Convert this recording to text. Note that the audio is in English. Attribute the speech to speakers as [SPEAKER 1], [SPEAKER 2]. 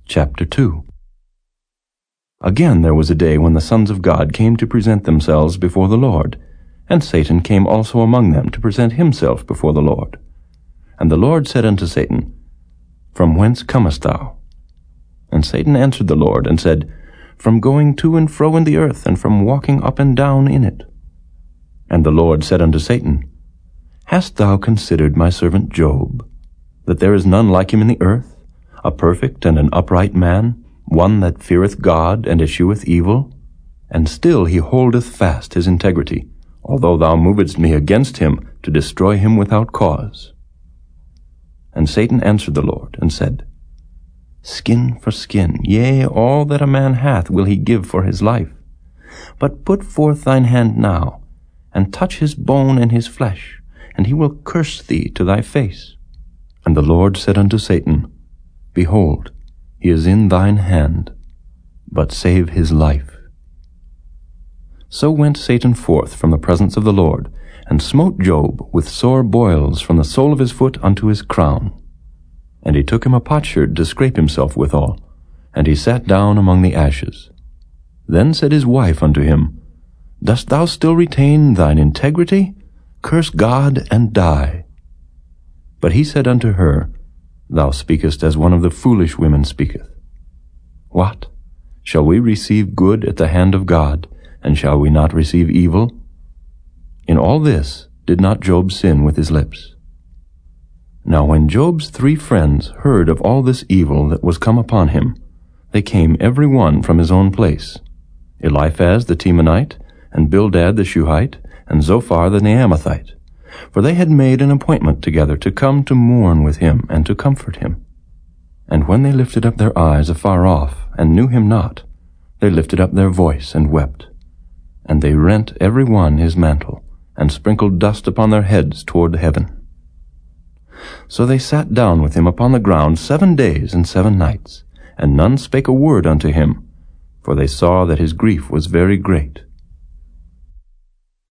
[SPEAKER 1] Chapter 2. Again there was a day when the sons of God came to present themselves before the Lord, and Satan came also among them to present himself before the Lord. And the Lord said unto Satan, From whence comest thou? And Satan answered the Lord, and said, From going to and fro in the earth, and from walking up and down in it. And the Lord said unto Satan, Hast thou considered my servant Job, that there is none like him in the earth, a perfect and an upright man, one that feareth God and escheweth evil? And still he holdeth fast his integrity, although thou movedst me against him to destroy him without cause. And Satan answered the Lord, and said, Skin for skin, yea, all that a man hath will he give for his life. But put forth thine hand now, and touch his bone and his flesh, and he will curse thee to thy face. And the Lord said unto Satan, Behold, he is in thine hand, but save his life. So went Satan forth from the presence of the Lord, and smote Job with sore boils from the sole of his foot unto his crown. And he took him a potsherd to scrape himself withal, and he sat down among the ashes. Then said his wife unto him, Dost thou still retain thine integrity? Curse God and die. But he said unto her, Thou speakest as one of the foolish women speaketh. What? Shall we receive good at the hand of God, and shall we not receive evil? In all this did not Job sin with his lips. Now when Job's 3 friends heard of all this evil that was come upon him, they came every one from his own place, Eliphaz the Temanite, and Bildad the Shuhite, and Zophar the Naamathite, for they had made an appointment together to come to mourn with him and to comfort him. And when they lifted up their eyes afar off, and knew him not, they lifted up their voice and wept. And they rent every one his mantle, and sprinkled dust upon their heads toward heaven. So they sat down with him upon the ground 7 days and 7 nights, and none spake a word unto him, for they saw that his grief was very great.